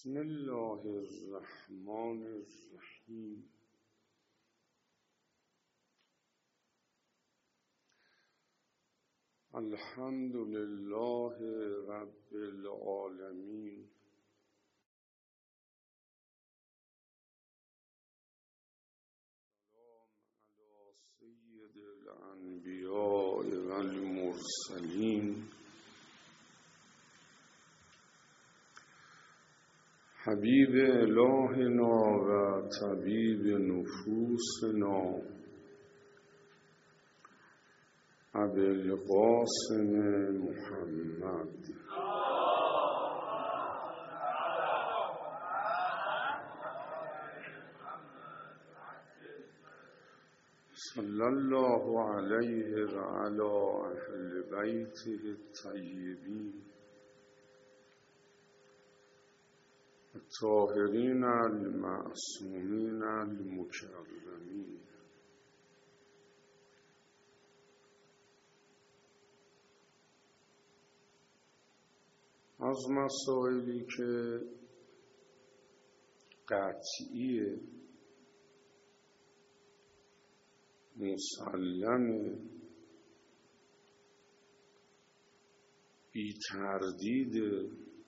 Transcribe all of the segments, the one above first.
بسم الله الرحمن الرحیم. الحمد لله رب العالمین. سلام علی سید الانبیاء و المرسلین، حبیب الهنا و طبیب نفوسنا، ابوالقاسم محمد. صلی الله علیه و علی اهل بیته الطیبین الطاهرین المعصومین المکرمین. از مسائلی که قطعیه، مسلمه، بی تردیده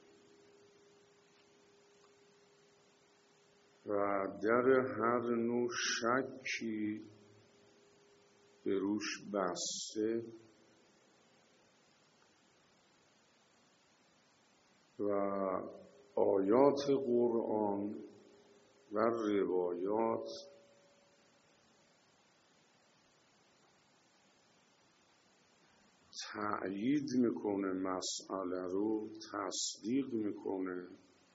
و در هر نوع شکی به روش بسته و آیات قرآن و روایات تأیید میکنه مسئله رو، تصدیق میکنه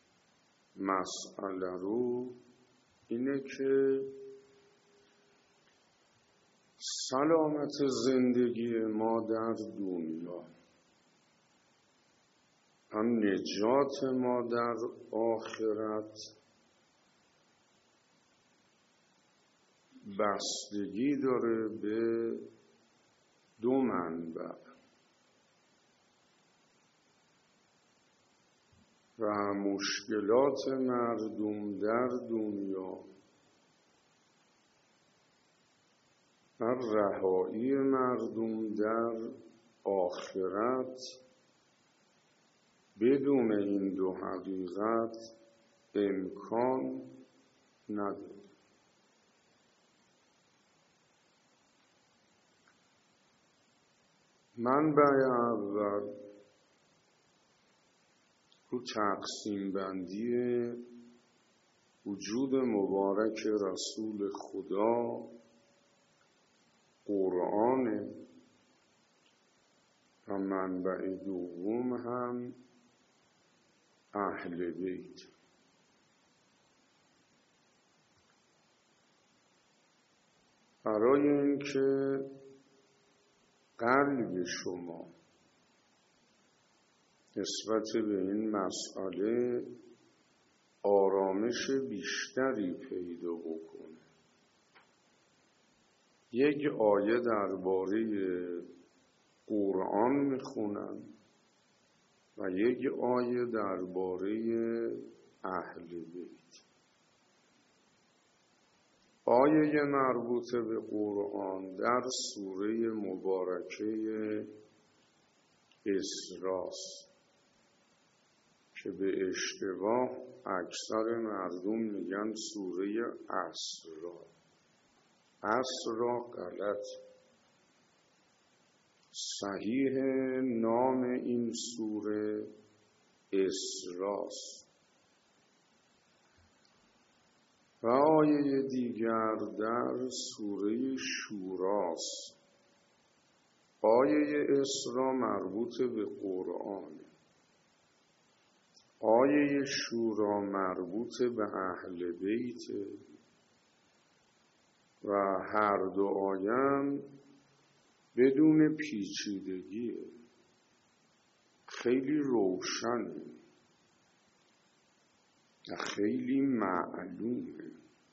مسئله رو، اینه که سلامت زندگی ما در دنیا، نجات ما در آخرت بستگی داره به دو منبع و مشکلات مردم در دنیا و رهایی مردم در آخرت بدون این دو حقیقت امکان نداره. منبع اول رو تقسیم بندی وجود مبارک رسول خدا قرآن و منبع دوم هم اهل بیت. برای اینکه قلب شما نسبت به این مسئله آرامش بیشتری پیدا بکنه، یک آیه درباره قرآن میخونم و یک آیه درباره اهل بیت. آیه مربوط به قرآن در سوره مبارکه اسراء که به اشتباه اکثر مردم میگن سوره اسراء. اسراء غلط، صحیح نام این سوره اسراء. و آیه دیگر در سوره شورا. آیه اسراء مربوط به قرآن، آیه شورا مربوط به اهل بیت و هر دو آیه بدون پیچیدگیه، خیلی روشنه و خیلی معلومه.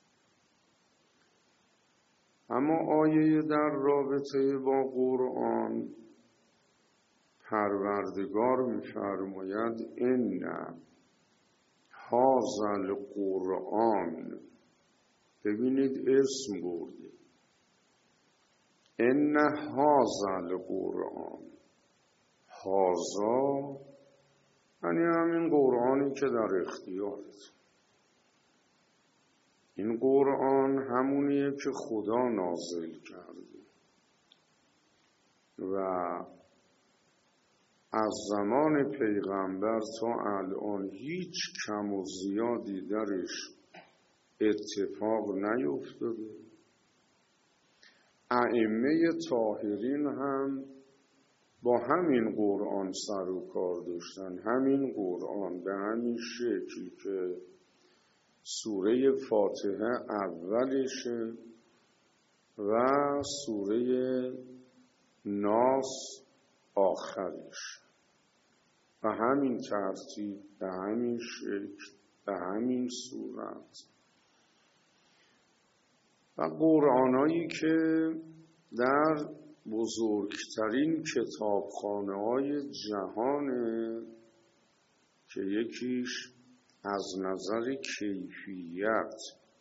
اما آیه در رابطه با قرآن پروردگار می‌فرماید ان هذا القرآن، ببینید اسم برده، ان هذا القرآن، هذا یعنی همین قرآنی که در اختیارت. این قرآن همونیه که خدا نازل کرده و از زمان پیغمبر تا الان هیچ کم و زیادی درش اتفاق نیفتاده. ائمه طاهرین هم با همین قرآن سر و کار داشتن. همین قرآن به همین شکلی که سوره فاتحه اولشه و سوره ناس آخرش، به همین ترتیب، به همین شکل، به همین صورت. و قرآنایی که در بزرگترین کتابخانه‌های جهانه که یکیش از نظر کیفیت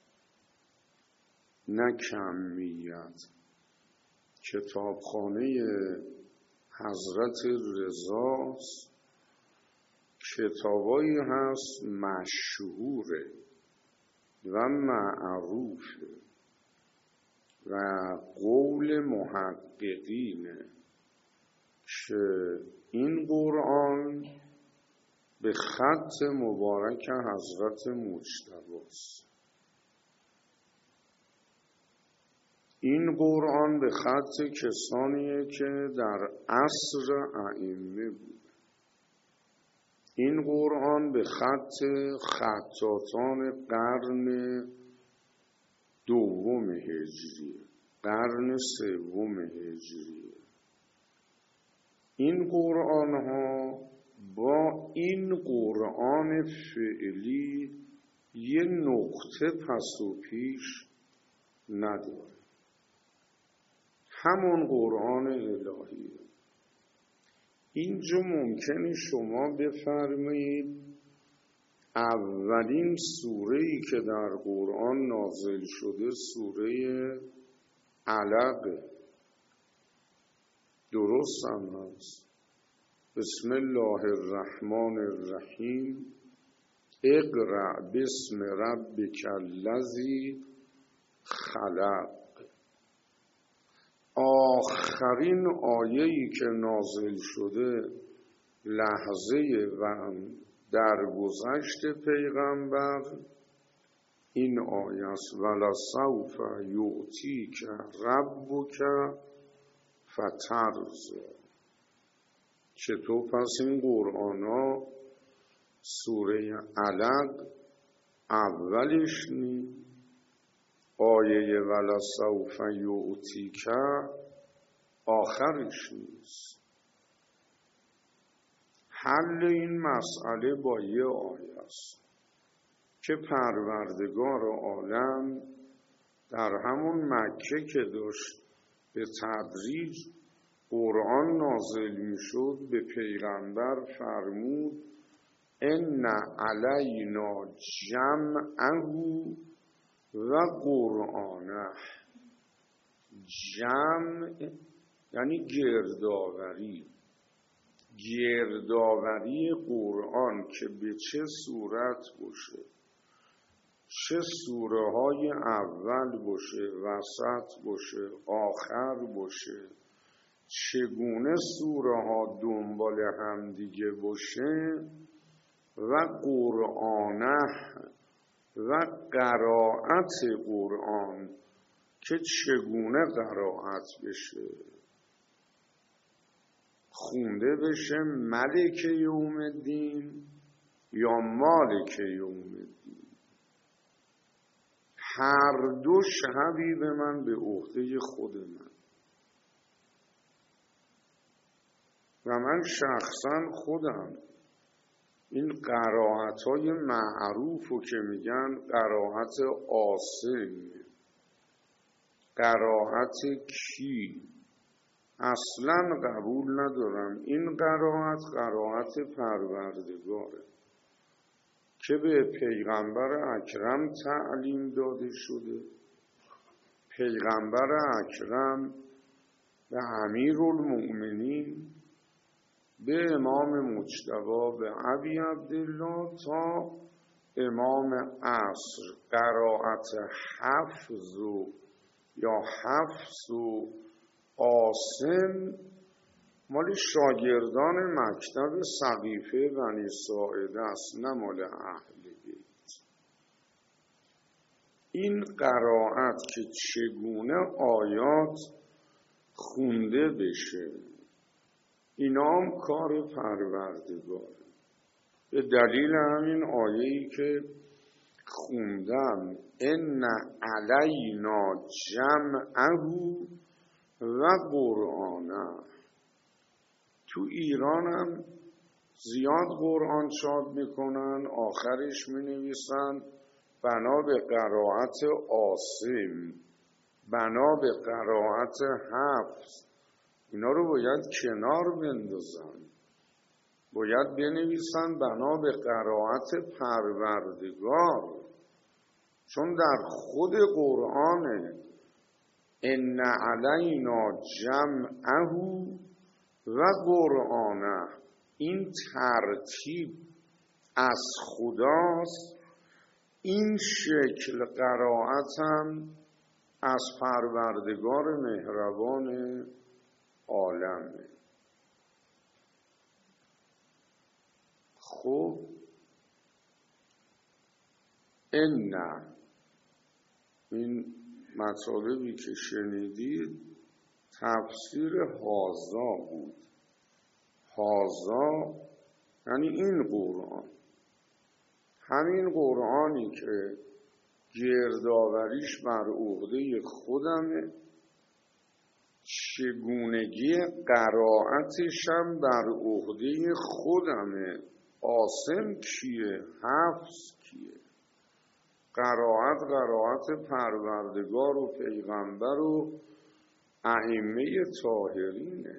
نه کمیت کتابخانه حضرت رضاست، کتابایی هست مشهوره و معروفه و قول محققینه که این قرآن به خط مبارک حضرت مجتبی‌ست. این قرآن به خط کسانیه که در عصر ائمه بود. این قرآن به خط خطاطان قرن دوم هجری، قرن سوم هجری. این قرآن ها با این قرآن فعلی یه نقطه پس و پیش نداره. همون قرآن الهیه. اینجا ممکنه شما بفرمایید اولین سوره‌ای که در قرآن نازل شده سوره علق. درست هم هست. بسم الله الرحمن الرحیم، اقرأ باسم ربک الذی خلق. آخرین آیه‌ای که نازل شده لحظه و درگذشت پیغمبر این آیه است: ولسوف یعطیک ربک فترضی. چطور پس این قرآن ها سوره علق اولش نی، آیه ولسوف یعطیک آخرش نیست. حل این مسئله با یه آیه است که پروردگار عالم در همون مکه که داشت به تدریج قرآن نازل می شد به پیغمبر فرمود ان علینا جمعه و قرآنه. جمع یعنی گردآوری قرآن که به چه صورت باشه، چه سوره های اول باشه، وسط باشه، آخر باشه، چگونه سوره ها دنبال هم دیگه باشه و قرآنه و قرائت قرآن که چگونه قرائت بشه، خونده بشه ملک یوم الدین یا مالک یوم الدین. هر دوش حبیب من به عهده خود من و من شخصا خودم این قرائت‌های معروفو که میگن قرائت عاصم، قرائت کی، اصلا قبول ندارم. این قرائت پروردگاره که به پیغمبر اکرم تعلیم داده شده. پیغمبر اکرم به امیرالمؤمنین، به امام مجتبی، به ابی عبدالله تا امام عصر قرائت حفظ و یا حفص و عاصم مال شاگردان مکتب سقیفه بنی ساعده است، نه مال اهل بیت. این قرائت که چگونه آیات خونده بشه، اینا هم کار پروردگاره. به دلیل همین آیه‌ای که خوندم ان علینا جمعه و قرآنه. تو ایران هم زیاد قرآن چاپ میکنن، آخرش مینویسن بنا به قرائت عاصم، بنا به قرائت حفظ. اینا رو باید کنار بندازن، باید بنویسن بنا به قرائت پروردگار، چون در خود قرآن ان علینا جمعه و قرآنه، این ترتیب از خداست. این شکل قرائت هم از پروردگار مهربان عالمه. خب این مطالبی که شنیدید تفسیر هازا بود. هازا یعنی این قرآن، همین قرآنی که گردآوریش بر عهده خودمه، چگونگی قرائتش هم بر عهده خودمه. عاصم کیه؟ حفظ کیه؟ قرائت پروردگار و پیغمبر و ائمه طاهرینه.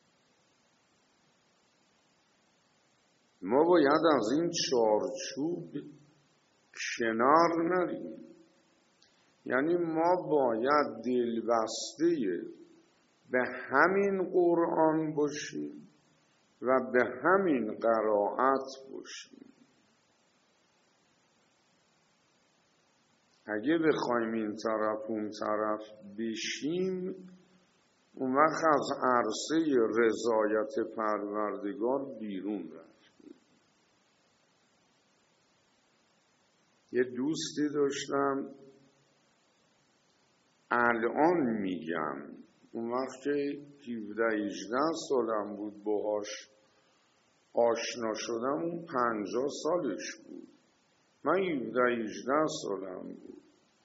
ما باید از این چارچوب کنار نریم، یعنی ما باید دلبسته به همین قرآن باشیم و به همین قرائت باشیم. اگه بخوایم این طرف اون طرف بشیم، اون وقت از عرصه رضایت پروردگار بیرون رفتیم. یه دوستی داشتم، الان میگم، اون وقت که 17-18 سالم بود باهاش آشنا شدم، اون 50 سالش بود، من 17-18 سالم بود.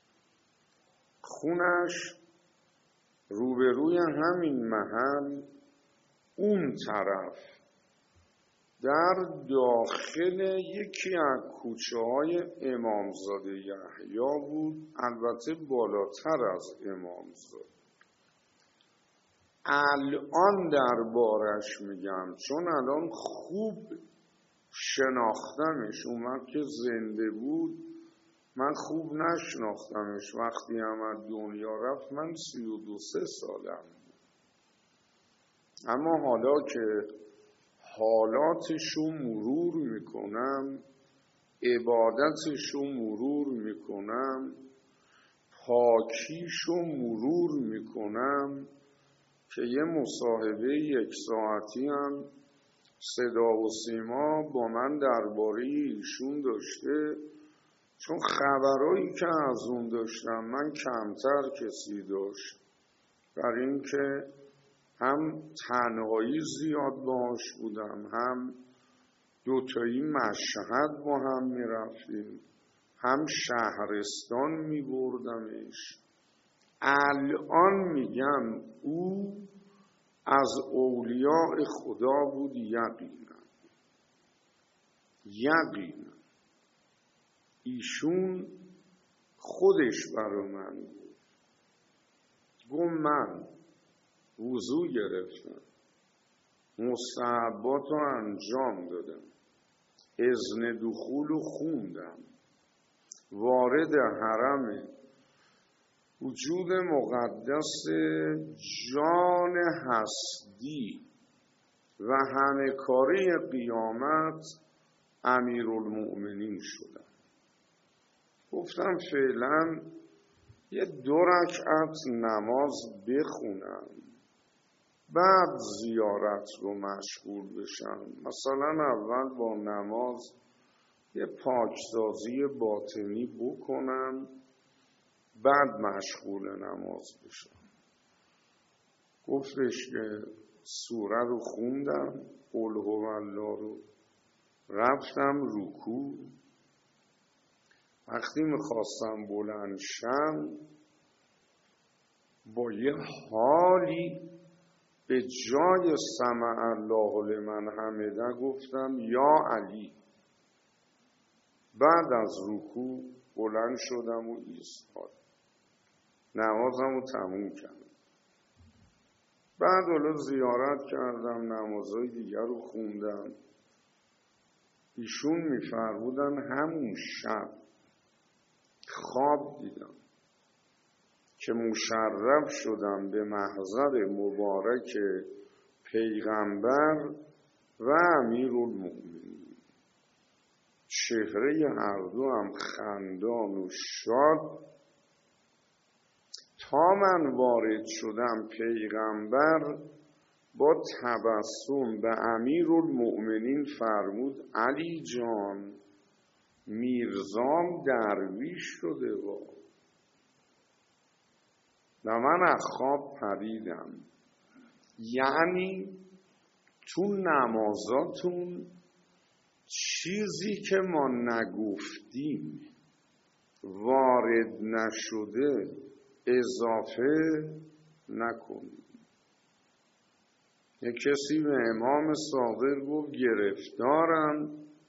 خونش روبروی همین محل، اون طرف در داخل یکی از کوچه های امامزاده یحیی بود، البته بالاتر از امامزاده. الان دربارش میگم چون الان خوب شناختمش. اون وقت که زنده بود من خوب نشناختمش، وقتی هم از دنیا رفت من 32 سالم بود. اما حالا که حالاتشو مرور میکنم، عبادتشو مرور میکنم، پاکیشو مرور میکنم، که یه مصاحبه 1 ساعتی هم صدا و سیما با من درباره ایشون داشته، چون خبرایی که از اون داشتم من کمتر کسی داشت، برای اینکه هم تنهایی زیاد باهاش بودم، هم دوتایی مشهد با هم میرفتیم، هم شهرستان میبردمش. الان میگم او از اولیاء خدا بود، یقینا. ایشون خودش برا من بود، گفت من وضو گرفتم، مستحبات رو انجام دادم، اذن دخول رو خوندم، وارد حرم وجود مقدس جان هستی و همه کاری قیامت امیرالمؤمنین شدم. گفتم فعلا یه 2 رکعت نماز بخونم، بعد زیارت رو مشغول بشم. مثلا اول با نماز یه پاکسازی باطنی بکنم، بعد مشغول نماز بشم. گفتش که سوره رو خوندم، قل هوالله رو، رفتم رکوع. وقتی میخواستم بلند شم با یه حالی به جای سمع الله لمن حمده گفتم یا علی. بعد از رکوع بلند شدم و ایستادم، نمازم رو تموم کردم. بعد حالا زیارت کردم، نمازهای دیگر رو خوندم. ایشون میفرمودن همون شب خواب دیدم که مشرف شدم به محضر مبارک پیغمبر و امیرالمؤمنین. چهره هر دو هم خندان و شاد. تا من وارد شدم پیغمبر با تبسم به امیرالمؤمنین فرمود علی جان میرزام درویش شده و من از خواب پریدم. یعنی تو نمازاتون چیزی که ما نگفتیم وارد نشده اضافه نکنیم. یک کسی به امام صادق گفت گرفتارم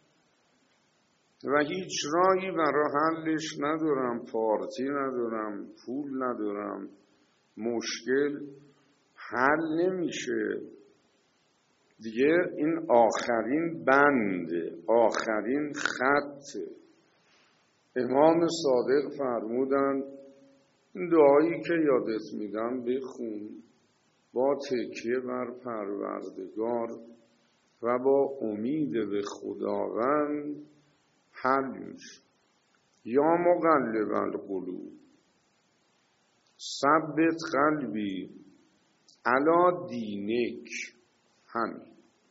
و هیچ راهی برای حلش ندارم، پارتی ندارم، پول ندارم، مشکل حل نمیشه دیگه، این آخرین بنده، آخرین خطه. امام صادق فرمودن این دعایی که یادت میدم بخون، با تکیه بر پروردگار و با امید به خداوند حل میشه. یا مقلب القلوب ثبت قلبی علی دینک. همین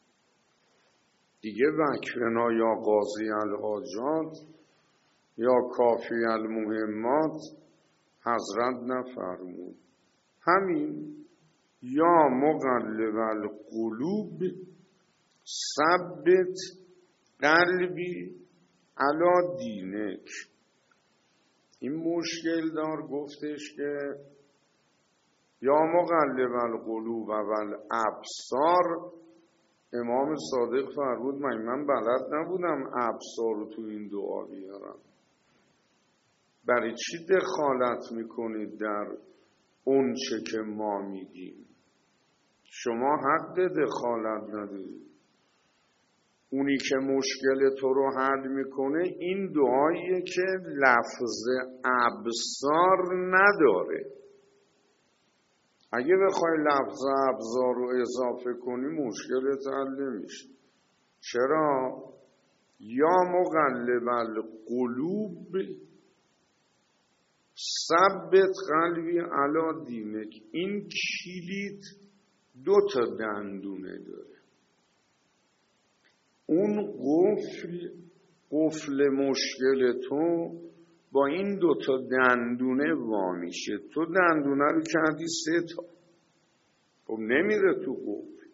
دیگه وکرنا یا قاضی الحاجات یا کافی المهمات حضرت نفرمود. همین یا مقلب القلوب ثبت قلبی علی دینک. این مشکل دار گفتش که یا مقلب القلوب و الابصار. امام صادق فرمود من بلد نبودم ابصار رو تو این دعا بیارم. برای چی دخالت میکنید در اون چه که ما میگیم؟ شما حق دخالت ندارید. اونی که مشکل تو رو حل میکنه این دعاییه که لفظ ابصار نداره. اگه بخوای لفظ ابصار رو اضافه کنی مشکلت حل نمیشه. چرا؟ یا مقلب القلوب ثبت قلبی علی دینک. این کلید 2 دندونه داره. اون قفل مشکل تو با این 2 دندونه وا میشه. تو دندونه رو کردی 3 تا، خب نمیره تو قفل،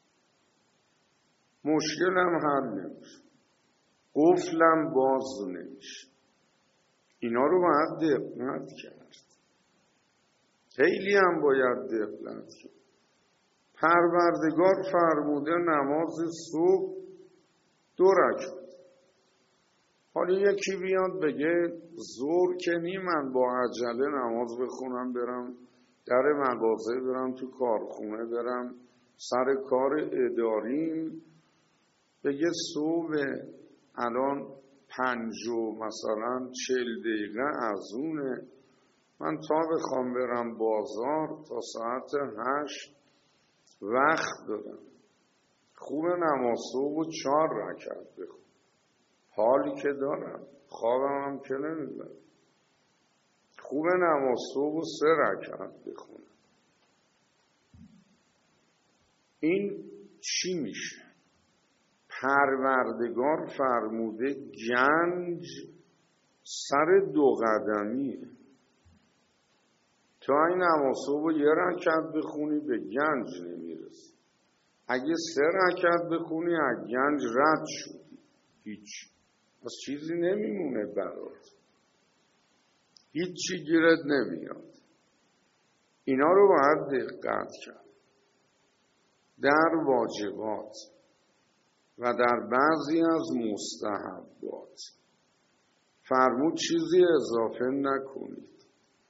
مشکلم حل نمیشه، قفلم باز نمیشه. اینا رو باید دقت کرد، خیلی هم باید دقت کرد. پروردگار فرموده نماز صبح 2 رکعت. حالا یکی بیاد بگه زور که نی، من با عجله نماز بخونم برم در مغازه، برم تو کارخونه، برم سر کار اداریم، بگه صبح الان 40 دقیقه از اونه، من تا بخوام برم بازار تا ساعت 8 وقت دارم. خوب نماز صبح 4 رکعت بخونم، حالی که دارم، خوابم هم که نمیبرم. خوب نماز صبح 3 رکعت بخونم. این چی میشه؟ پروردگار فرموده گنج سر 2 قدمیه. تا این نماز صبح 1 رکعت بخونی به گنج نمیرسی. اگه 3 رکعت بخونی از گنج رد شدی، هیچ، از چیزی نمیمونه برات، هیچی گیرت نمیاد. اینا رو باید دقت کرد در واجبات و در بعضی از مستحبات. فرمود چیزی اضافه نکنید.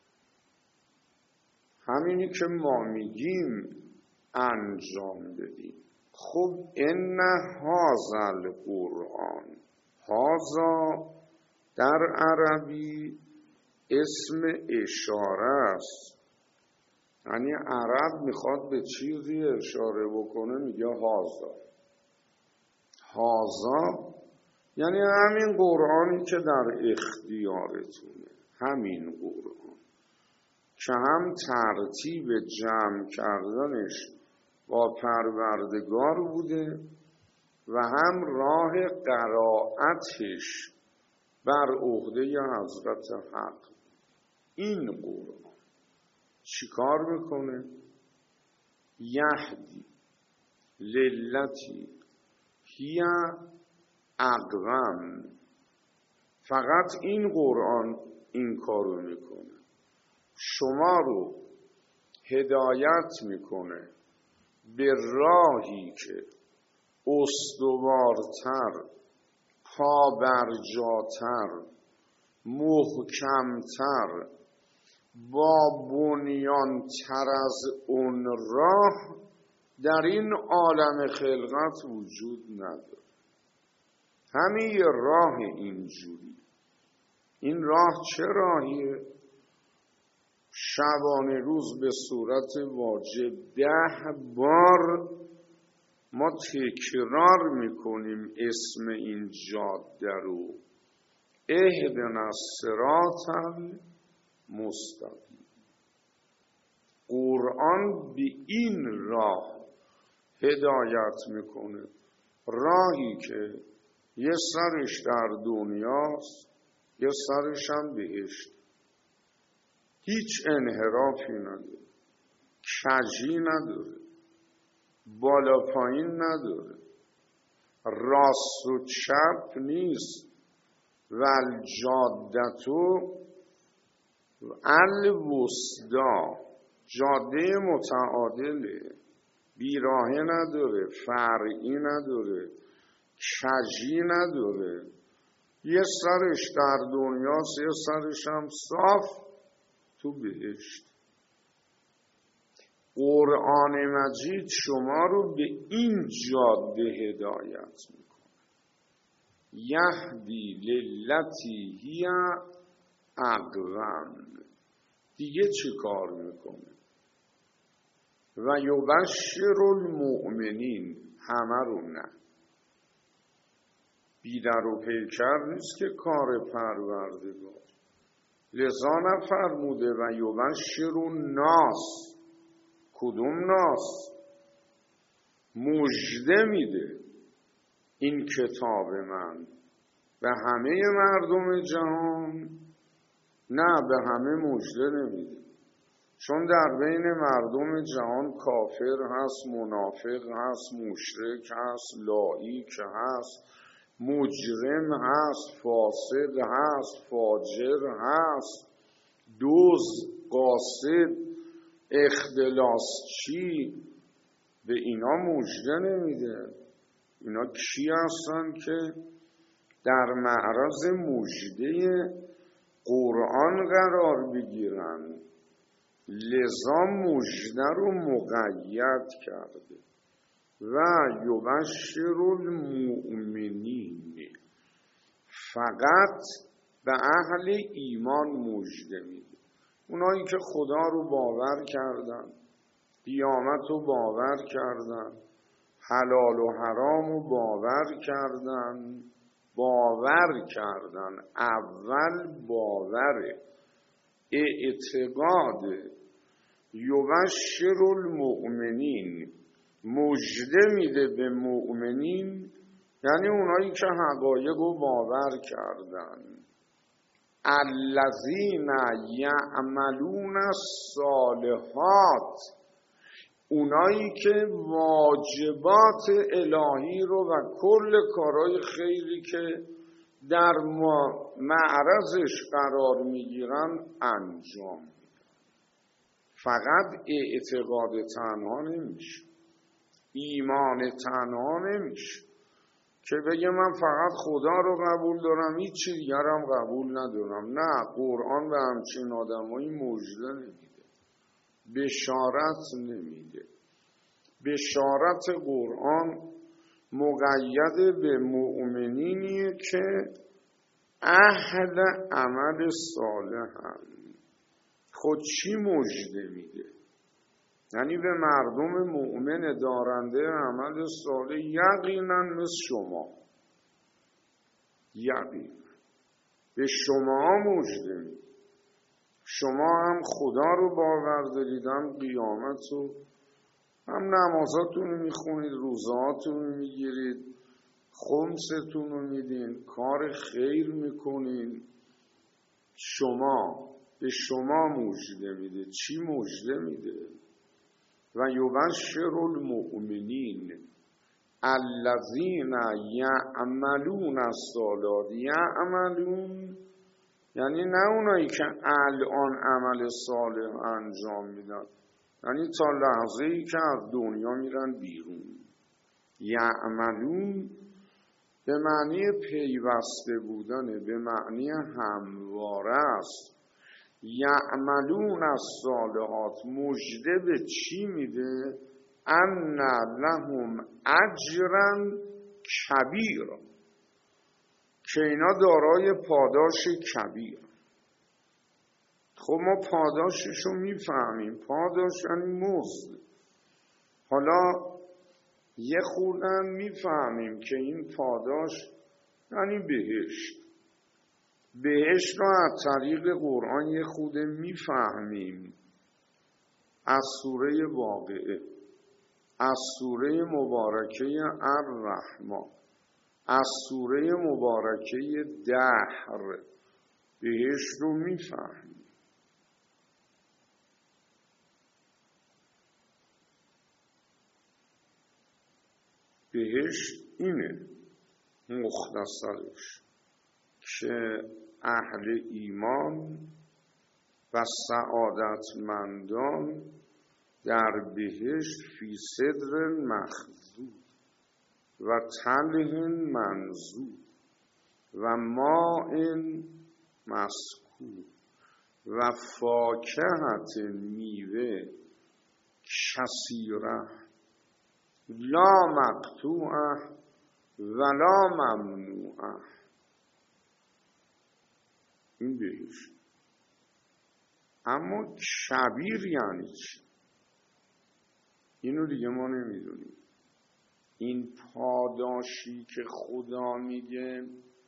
همینی که ما میگیم انجام بدیم. خب ان هذا القرآن، هذا در عربی اسم اشاره است. یعنی عرب میخواد به چیزی اشاره بکنه میگه هذا. هذا یعنی همین قرآنی که در اختیارتونه، همین قرآن که هم ترتیب جمع کردنش با پروردگار بوده و هم راه قرائتش بر عهده حضرت حق. این قرآن چی کار میکنه؟ یهدی للتی هی اقوم. فقط این قرآن این کارو میکنه، شما رو هدایت میکنه به راهی که استوارتر، پابرجاتر، محکمتر، با بنیانتر از اون راه در این عالم خلقت وجود نداره. همین یه راه اینجوری. این راه چه راهیه؟ شبانه روز به صورت واجب 10 بار ما تکرار میکنیم اسم این جاده رو، اهدنا الصراط المستقیم. قرآن به این راه هدایت میکنه، راهی که یه سرش در دنیاست یه سرش هم بهشت. هیچ انحرافی نداره، کجی نداره، بالا پایین نداره، راست و چپ نیست. والجادتو الوسطی، جاده متعادله، بیراهه نداره، فرعی نداره، کجی نداره. یه سرش در دنیاست یه سرش هم صاف تو بهشت. قرآن مجید شما رو به این جاده هدایت میکنه. یهدی للتی هی اقوم. دیگه چی کار میکنه؟ و یبشر المؤمنین، همه رو نه. بیدر و پیکر نیست که کار پروردگار. لذا نفرموده و یبشر الناس. کدوم ناس؟ مژده میده این کتاب من به همه مردم جهان؟ نه، به همه مژده نمیده، چون در بین مردم جهان کافر هست، منافق هست، مشرک هست، لایک هست، مجرم هست، فاسق هست، فاجر هست، دزد، قاصد، اختلاسچی. به اینا مژده نمیده. اینا کی هستن که در معرض مژده قرآن قرار بگیرن؟ لذا مژده رو مقید کرده. و یبشر المؤمنین، فقط به اهل ایمان مژده میده. اونایی که خدا رو باور کردن، قیامت رو باور کردن، حلال و حرام رو باور کردن. اول باوره، اعتقاد. یبشر المؤمنین، مژده میده به مؤمنین، یعنی اونایی که حقایق رو باور کردن. الذین یعملون الصالحات، اونایی که واجبات الهی رو و کل کارهای خیری که در معرضش قرار میگیرن انجام میدن. فقط اعتقاد تنها نمیشه، ایمان تنها نمیشه که بگه من فقط خدا رو قبول دارم، هیچ چیز دیگرم قبول ندارم. نه، قرآن به همچین آدمایی مژده نمیده، بشارت نمیده. بشارت قرآن مقید به مؤمنینیه که اهل عمل صالح هم. خود چی مژده میده؟ یعنی به مردم مؤمن دارنده عمل صالح یقینا مثل شما، یقینا به شما مژده میده. شما هم خدا رو باور دارید، هم قیامت رو، هم نمازاتون رو میخونید، روزهاتون رو میگیرید، خمستون رو میدین، کار خیر میکنین. شما به شما مژده میده. چی مژده میده؟ و یبشر المؤمنین الذین یعملون الصالحات. یعملون یعنی نه اونایی که الان عمل صالح انجام میدن، یعنی تا لحظه‌ای که از دنیا میرن بیرون. یعملون به معنی پیوسته بودن، به معنی همواره است. یعملون الصالحات مژده به چی میده؟ ان لهم اجرا کبیرا، که اینا دارای پاداش کبیر. خب ما پاداشش رو میفهمیم، پاداش یعنی مزد. حالا یه خوردن میفهمیم که این پاداش یعنی بهشت. بهشت رو از طریق قرآن یه خوده میفهمیم از سوره واقعه، از سوره مبارکه الرحمن، از سوره مبارکه دهر. بهشت رو میفهمیم. بهشت اینه مختصرش، که اهل ایمان و سعادتمندان در بهشت فی صدر مخضود و طلح منضود و ماء مسکوب و فاکهة میوه کثیره لا مقطوعه ولا ممنوعه. این بهشت. اما کبیر یعنی چی؟ اینو دیگه ما نمیدونیم. این پاداشی که خدا میگه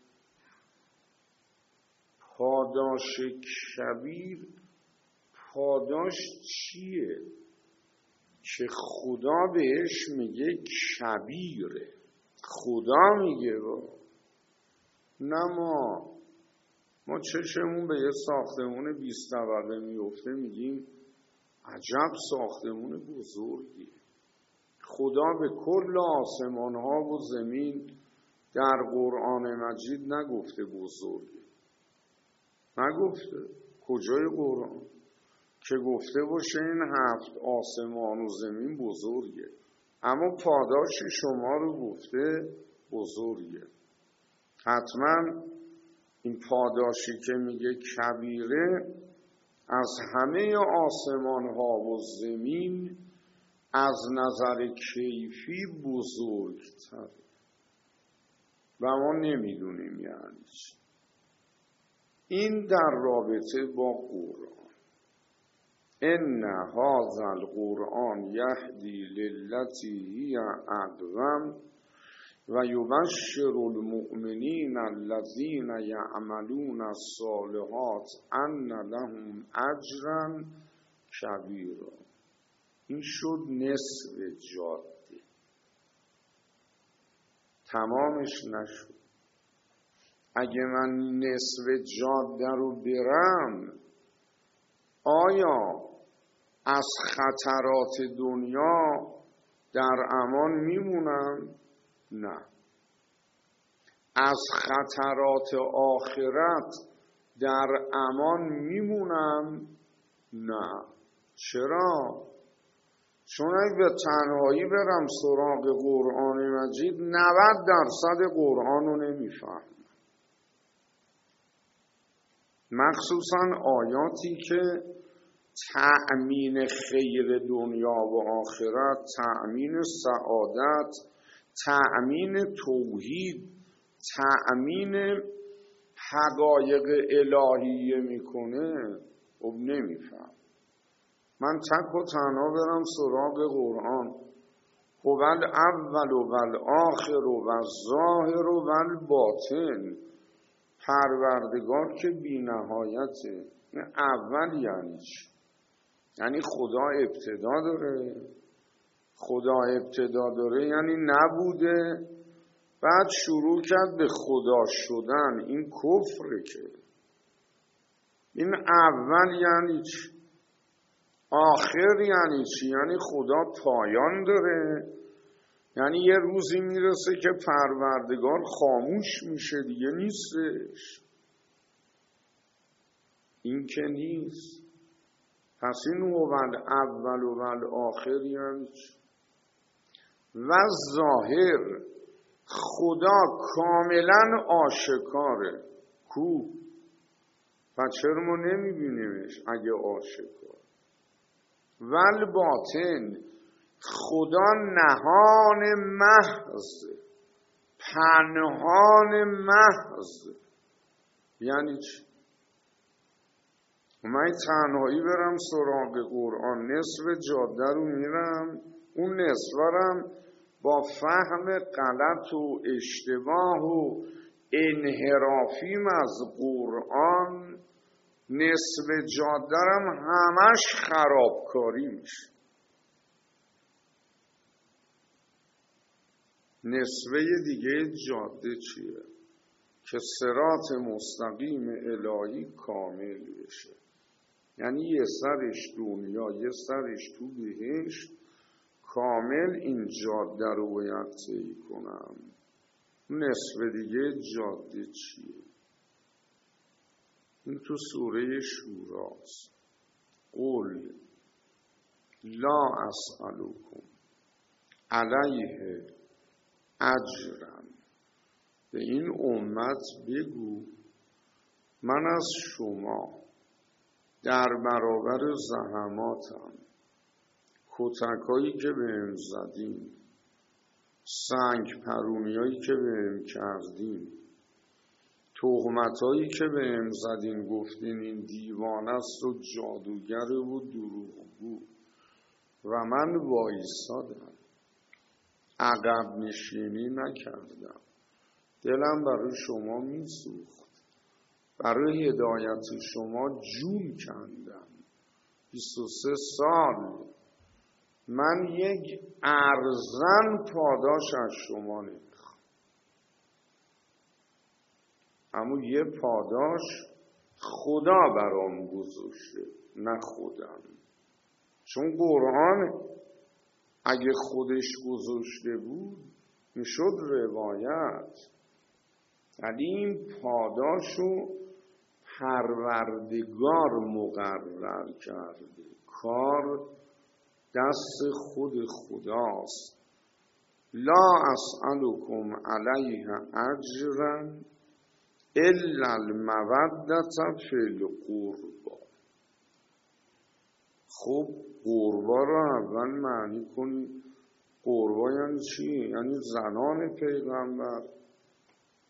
پاداش کبیر، پاداش چیه که خدا بهش میگه کبیره؟ خدا میگه نه ما چشمون به یه ساختمون 20 طبقه میفته میگیم عجب ساختمون بزرگیه. خدا به کل آسمان ها و زمین در قرآن مجید نگفته بزرگه، نگفته. کجای قرآن که گفته باشه این 7 آسمان و زمین بزرگه، اما پاداش شما رو گفته بزرگه. حتما این پاداشی که میگه کبیره از همه آسمان ها و زمین از نظر کیفی بزرگتره. و ما نمیدونیم یعنی چی. این در رابطه با قرآن. ان هذا القرآن یهدی للتی هی اقوم و یبشر المؤمنین الذین یعملون الصالحات ان لهم اجرا کبیرا. این شد نصف جاده، تمامش نشد. اگه من نصف جاده رو برم، آیا از خطرات دنیا در امان میمونم؟ نه. از خطرات آخرت در امان میمونم؟ نه. چرا؟ چون اگه به تنهایی برم سراغ قرآن مجید 90% قرآن رو نمیفهم، مخصوصا آیاتی که تأمین خیر دنیا و آخرت، تأمین سعادت، تأمین توحید، تأمین حقایق الهیه میکنه، خب نمیفهم. من تک و تنها برم سراغ قرآن، خب الاول و الآخر و الظاهر و الباطن، پروردگار که بی نهایته. اول یعنی چی؟ یعنی خدا ابتدا داره. خدا ابتدا داره یعنی نبوده بعد شروع کرد به خدا شدن. این کفره. که این اول یعنی چی؟ آخر یعنی چی؟ یعنی خدا پایان داره، یعنی یه روزی میرسه که پروردگار خاموش میشه دیگه نیستش. این که نیست. پس این اول و آخر یعنی چی؟ و ظاهر، خدا کاملا آشکاره. کو؟ پس چرا ما نمیبینیمش اگه آشکار؟ ول باطن، خدا نهان محض، پنهان محض. یعنی چی؟ من تنهایی برم سراغ قرآن، نصف جاده رو میرم، اون نصفرم با فهم غلط و اشتباه و انحرافیم از قرآن، نصف جاده رم همش خرابکاری میشه. نصفه دیگه جاده چیه؟ که صراط مستقیم الهی کامل بشه. یعنی یه سرش دنیا، یه سرش تو بهشت، کامل این جاده رو باید طی کنم. نصف دیگه جاده چیه؟ این تو سوره شوراست. قل لا اسألکم علیه اجرا. به این امت بگو من از شما در برابر زحماتم، کتکایی که بهم زدین، سنگ پرونیایی که بهم کردین، تهمتایی که بهم زدین، گفتین این دیوانه است و جادوگر و دروغگو، و من وایسادم، عقب نشینی نکردم، دلم برای شما میسوخت، برای هدایت شما جون کندم. 23 سال من یک ارزن پاداش از شما نمیخوام، اما یه پاداش خدا برام گذاشته، نه خودم. چون قرآن اگه خودش گذاشته بود میشد روایت، ولی این پاداشو پروردگار مقرر کرده. کار دست خود خداست. لا اسألکم علیه اجرا الا المودة فی القربى. خب قربا رو اول معنی کنید. قربا یعنی چی؟ یعنی زنان پیغمبر،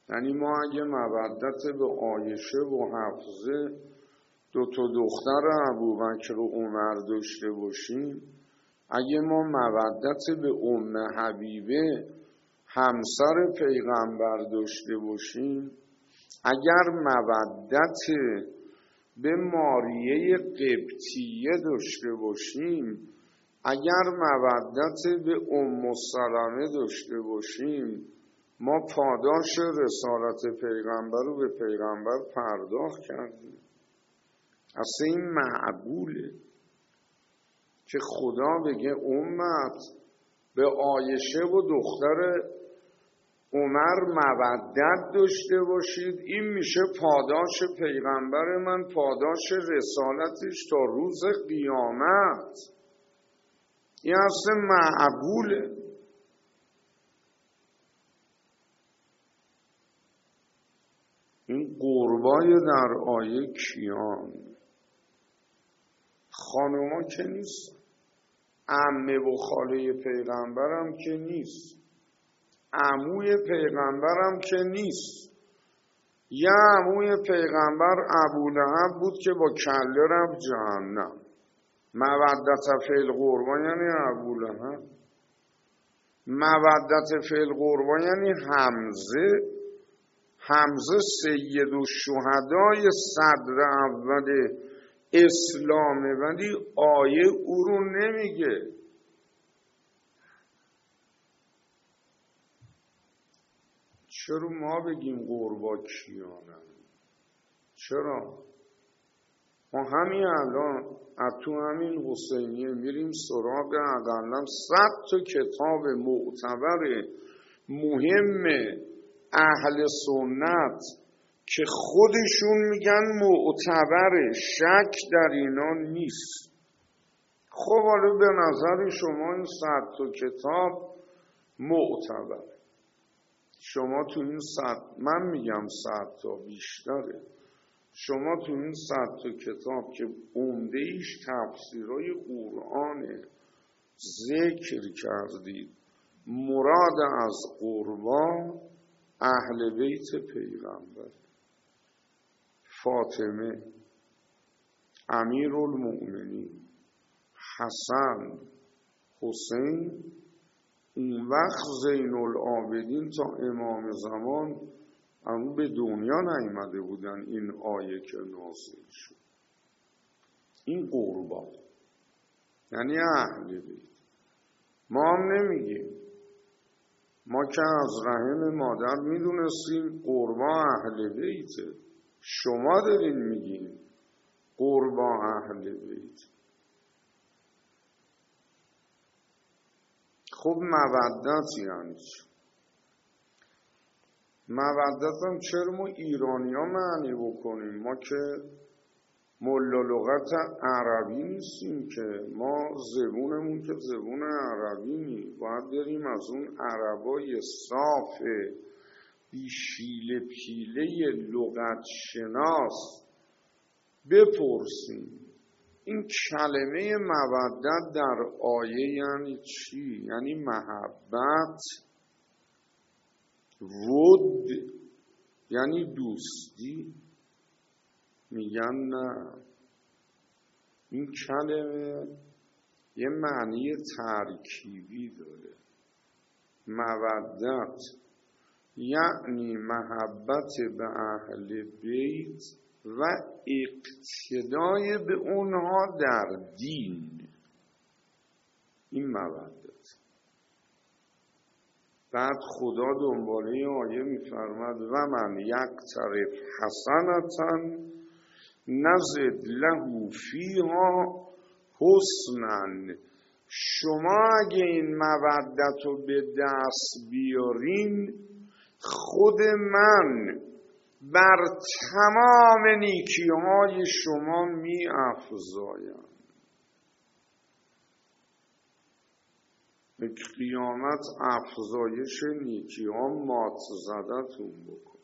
یعنی ما اگه مودت به عایشه و حفظه 2 دختر ابوبکر و عمر داشته باشیم، اگه ما مودت به ام حبیبه همسر پیغمبر داشته باشیم، اگر مودت به ماریه قبطیه داشته باشیم، اگر مودت به ام سلمه داشته باشیم، ما پاداش رسالت پیغمبر رو به پیغمبر پرداخت کردیم. اصلا این معقوله که خدا بگه امت به عایشه و دختر عمر مودت داشته باشید، این میشه پاداش پیغمبر من، پاداش رسالتش تا روز قیامت. این اصلا معقوله. این قربای در آیه کیان؟ خانوما که نیست، عمه و خاله پیغمبرم که نیست، عموی پیغمبرم که نیست. یه عموی پیغمبر ابولهب بود که با کله رفت جهنم. مودت فی القربا یعنی ابولهب. مودت فی القربا یعنی حمزه سید الشهدای صدر اول اسلامه، ولی آیه او رو نمیگه. چرا ما بگیم قربا کیانن؟ چرا؟ ما همین الان از تو همین حسینیه میریم سراغ اقلا 100 کتاب معتبر مهم اهل سنت که خودشون میگن معتبره، شک در اینا نیست. خب حالا به نظر شما این 100 کتاب معتبره، شما تو این 100، من میگم 100 تا بیشتره، شما تو این 100 کتاب که عمده ایش تفسیرهای قرآن ذکر کردید، مراد از قربا اهل بیت پیغمبر، فاطمه، امیرالمؤمنین، حسن، حسین، اون وقت زین العابدین تا امام زمان اما به دنیا نیامده بودن. این آیه که نازل شد، این قربا یعنی اهل بیت. ما هم نمیگیم، ما که از رحم مادر میدونستیم قربا اهل بیته، شما دارین میگین قربا اهل بیت. خب مودت یعنی چی؟ مودت هم چرا ما ایرانی ها معنی بکنیم؟ ما که ملا لغت عربی نیستیم که، ما زبونمون که زبون عربی نی، باید بریم از اون عربای صاف بی شیله پیله لغت شناس بپرسیم این کلمه مودت در آیه یعنی چی؟ یعنی محبت، ود یعنی دوستی؟ میگن نه، این کلمه یه معنی ترکیبی داره. مودت یعنی محبت به اهل بیت و اقتدای به اونها در دین، این مودت. بعد خدا دنباله آیه میفرماد و من یقترف حسنة نزد له فیها حسنا. شما اگه این مودت رو به دست بیارین، خود من بر تمام نیکی‌های شما می افزایم. به قیامت افزایش نیکی‌ها مات زدتون بکن.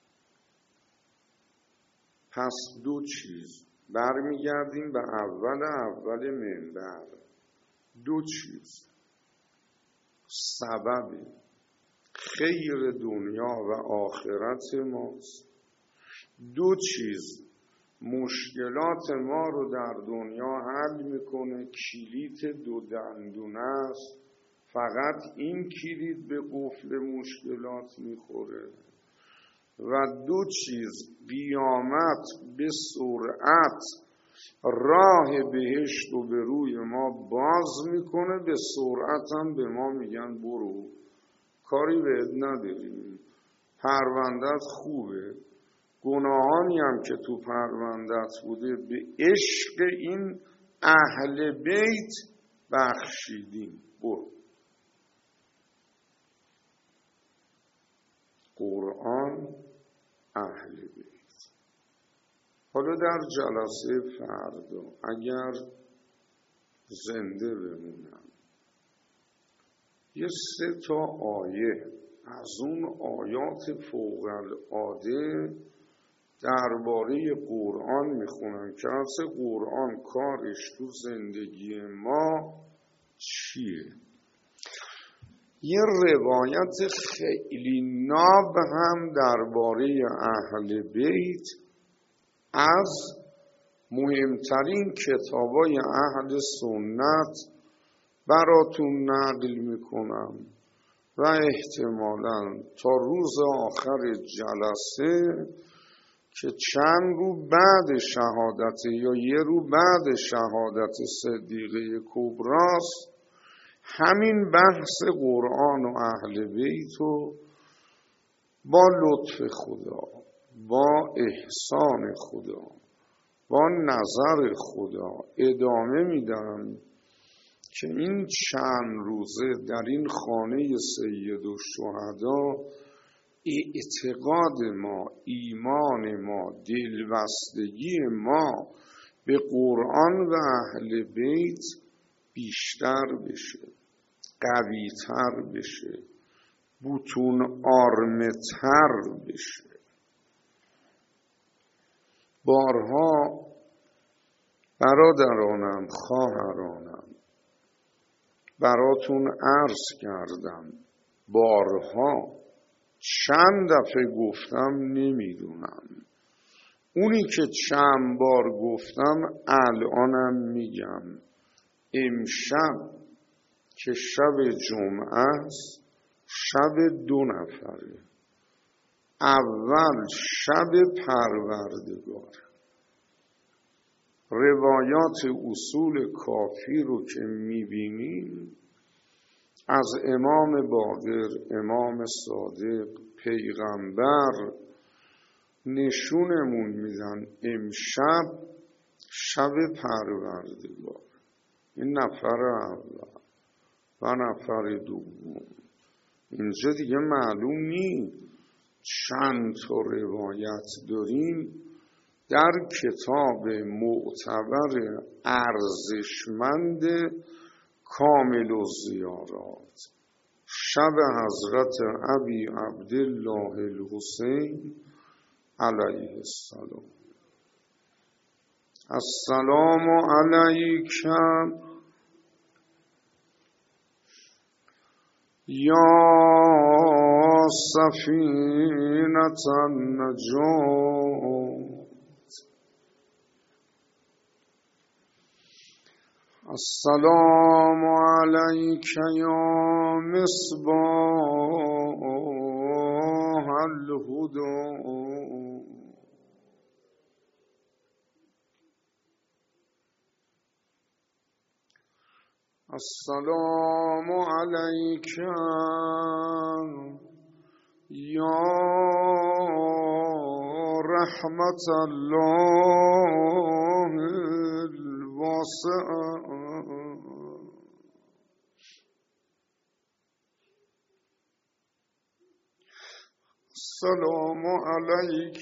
پس 2 چیز برمیگردیم به اول منبر. 2 چیز سبب خیر دنیا و آخرت ماست. دو چیز مشکلات ما رو در دنیا حل میکنه، کلید دو دندونه است، فقط این کلید به قفل مشکلات میخوره. و دو چیز قیامت به سرعت راه بهشت رو به روی ما باز میکنه، به سرعت هم به ما میگن برو، کاری بهت نداریم، پروندت خوبه، گناهانی هم که تو پروندت بوده به عشق این اهل بیت بخشیدیم، برو. قرآن اهل بیت. حالا در جلسه فردا اگر زنده بمونم یه 3 آیه از اون آیات فوق العاده درباره قرآن میخونم که اصلا قرآن کارش تو زندگی ما چیه. یه روایت خیلی ناب هم درباره اهل بیت از مهمترین کتابای اهل سنت براتون نقل میکنم و احتمالاً تا روز آخر جلسه که چند رو بعد شهادت یا یه رو بعد شهادت صدیقه کبراست همین بحث قرآن و اهل بیت رو با لطف خدا، با احسان خدا، با نظر خدا ادامه میدم که این چند روزه در این خانه سیدالشهدا اعتقاد ما، ایمان ما، دلبستگی ما به قرآن و اهل بیت بیشتر بشه، قویتر بشه، بطون آرمتر بشه. بارها برادرانم، خواهرانم براتون عرض کردم، بارها چند دفعه گفتم نمیدونم، اونی که چند بار گفتم الانم میگم. امشب که شب جمعه است، شب 2 نفره. اول شب پروردگار. روایات اصول کافی رو که میبینیم از امام باقر، امام صادق، پیغمبر نشونمون میدن امشب شب پروردگار. این نفر اول و نفر دوم. اینجا دیگه معلوم نیست چند تا روایت داریم در کتاب معتبر ارزشمند کامل الزیارات، شب حضرت ابی عبدالله الحسین علیه السلام. السلام علیکم یا سفینة النجات، السلام علیک یا مصباح الهدى، السلام علیک یا رحمت الله الواسعه، السلام علیک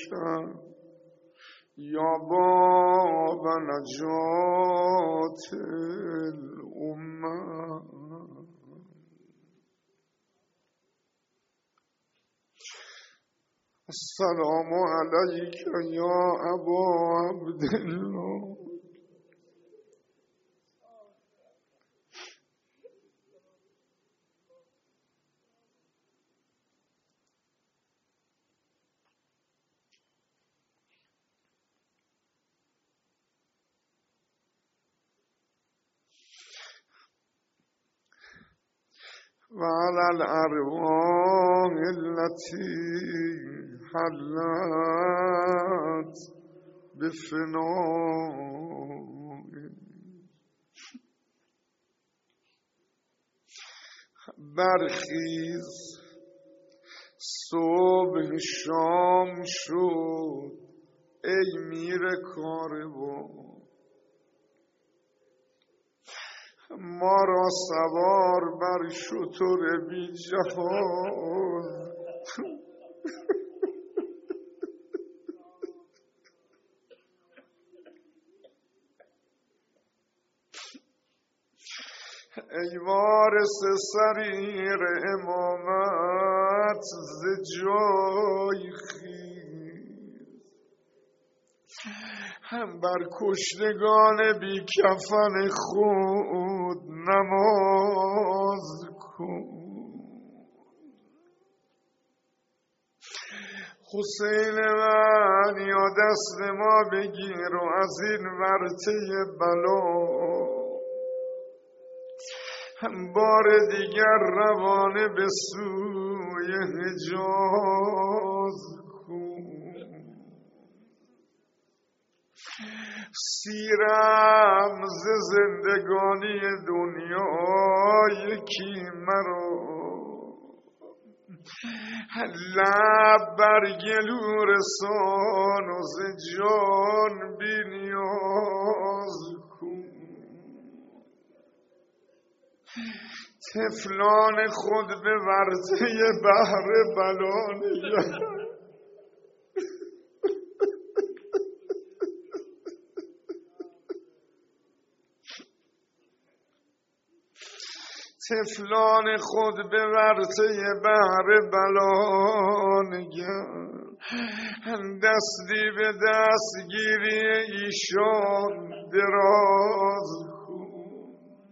یا باب نجات الامه، السلام علیک یا ابا عبدالله، و علی الارواح التي حلت بفنای. برخیز صبح شام شد ای میر کاروان، ما را سوار بر شتر بی جهان. ای وارث سریر امامت ز جای خیز، هم بر کشتگان بی کفن خود نماز کن. حسین من یا دست ما بگیر و از این ورطه بلا بار دیگر روانه به سوی حجاز کن. سیرم ز زندگانی دنیا یکی مرا، لب بر گلو رسان و ز جان بی نیاز کن. طفلان خود به ورطه بحر بلا نگر، طفلان خود به ورطه بحر بلا نگر. دستی به دستگیری ایشان دراز کن.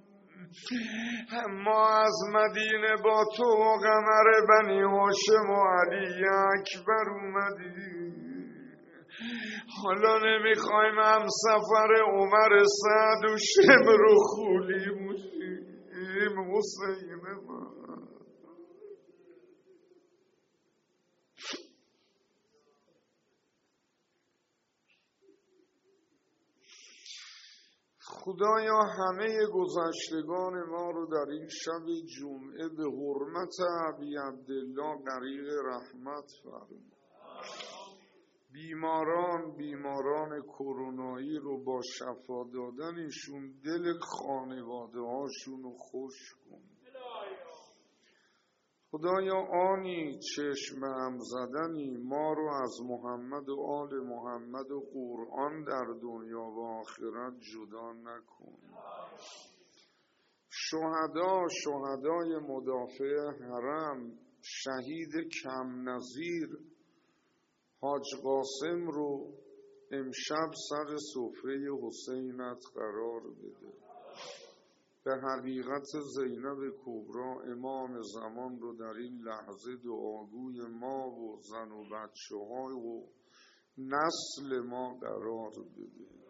ما از مدینه با تو و قمر بنی هاشم و علی اکبر اومدیم، حالا نمیخوایم هم سفر عمر سعد و شمر و خولی موشیم. حسین من خدایا همه گذشتگان ما رو در این شب جمعه به حرمت ابی عبدالله غریق رحمت فرما. بیماران کرونایی رو با شفا دادنشون دل خانواده هاشون رو خوش کن. خدایا آنی چشم هم زدنی ما رو از محمد و آل محمد و قرآن در دنیا و آخرت جدا نکن. شهدای مدافع حرم، شهید کم نظیر حاج قاسم رو امشب سر سفره حسینت قرار بده. به حقیقت زینب کبری امام زمان رو در این لحظه دعاگوی ما و زن و بچه های و نسل ما قرار بده.